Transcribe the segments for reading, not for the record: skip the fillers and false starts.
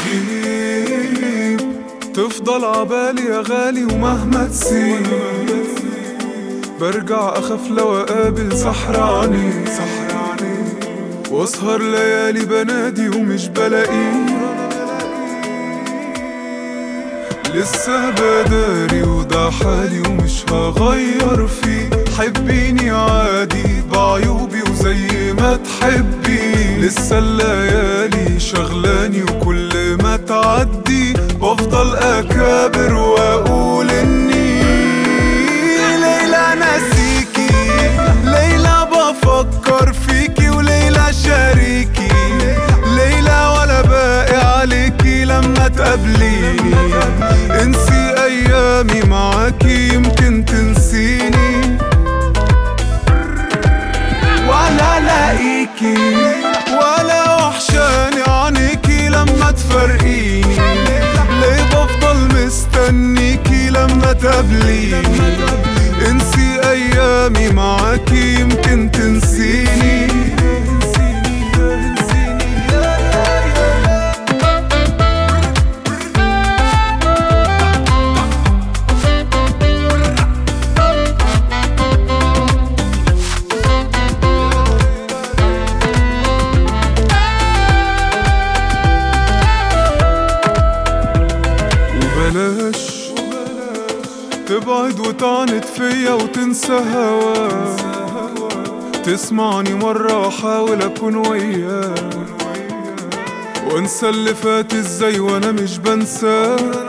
تغيب تفضل عبالي يا غالي، ومهما تسيب برجع أخاف لو أقابل سحراني، واسهر ليالي بنادي ومش بلاقيه. لسه بداري وده حالي ومش هغير فيه، حبيني عادي بعيوبي وزي ما تحبي. لسه الليالي شغلاني وكل ما تعدي بفضل أكابر وأقول إني ليلى ناسيكي، ليلى بفكر فيكي، وليلى شريكي، ليلى ولا باقي عليكي لما تقابليني. انسي أيامي معاكي يمكن تنسيني، ولا لاقيكي ولا وحشاني عنيكي لما تفرقيني. ليه بفضل مستنيكي لما تقابليني؟ انسي أيامي معاكي يمكن تنسيني. بلاش تبعد وتعند فيا وتنسى هواك، تسمعني مرة وحاول أكون وياك، وانسى اللي فات ازاي وانا مش بنساك.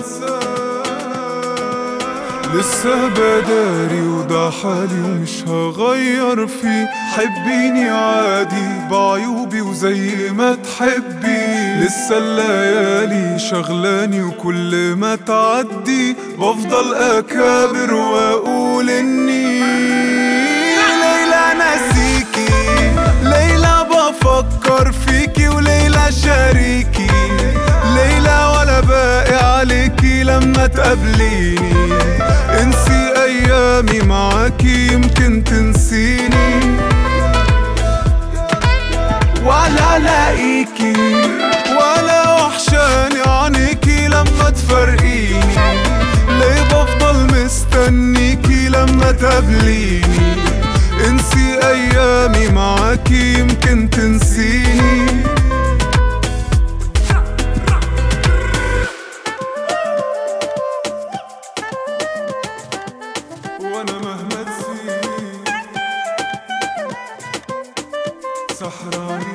لسه بداري وده حالي ومش هغير فيه، حبيني عادي بعيوبي وزي ما تحبي. لسه الليالي شغلاني وكل ما تعدي بفضل أكابر وأقول إني ليلى ناسيكي، ليلى بفكر فيكي، وليلى شريكي، ليلى ولا باقي عليكي لما تقابليني. انسي أيامي معاكي يمكن تنسيني، ولا لاقيكي ولا وحشاني عنيكي لما تفرقيني. ليه بفضل مستنيكي لما تقابليني؟ انسي أيامي معاكي يمكن تنسيني. وانا مهما تسيب سحراني